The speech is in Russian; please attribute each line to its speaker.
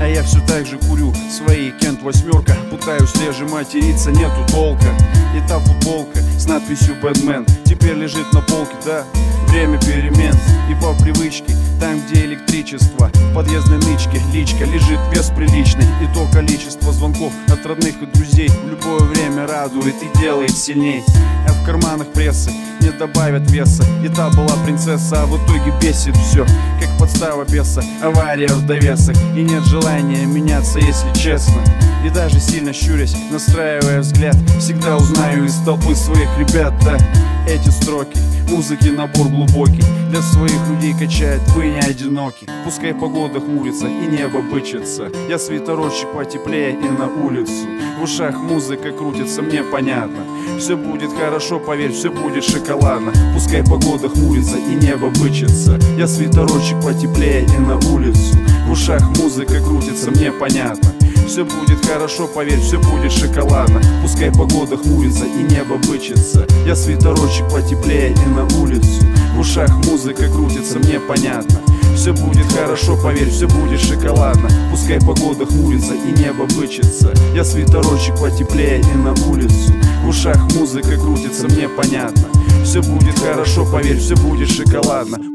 Speaker 1: а я все так же курю свои Кент 8. Пытаюсь реже материться, нету толка. И та футболка с надписью «Бэтмен» теперь лежит на полке, да, время перемен. И по привычке, там где электричество, в подъездной нычке личка лежит вес приличный. И то количество звонков от родных и друзей в любое время радует и делает сильней. А в карманах прессы не добавят веса. И та была принцесса, а в итоге бесит все, как подстава беса, авария в довесок. И нет желания меняться, если честно. И даже сильно щурясь, настраивая взгляд, всегда узнаю из толпы своих ребят, да. Эти строки музыки набор глубокий, для своих людей качает, вы не одиноки. Пускай погода хмурится и небо бычится, я свитерочек потеплее и на улицу. В ушах музыка крутится, мне понятно, все будет хорошо, поверь, все будет шоколадно. Пускай погода хмурится и небо бычится, я свитерочек потеплее и на улицу. В ушах музыка крутится, мне понятно, все будет хорошо, поверь, все будет шоколадно. Пускай погода хмурится и небо бычится, я свитерочек потеплее и на улицу. В ушах музыка крутится, мне понятно, все будет хорошо, поверь, все будет шоколадно. Пускай погода хмурится и небо бычится, я свитерочек потеплее и на улицу. В ушах музыка крутится, мне понятно, все будет хорошо, поверь, все будет шоколадно.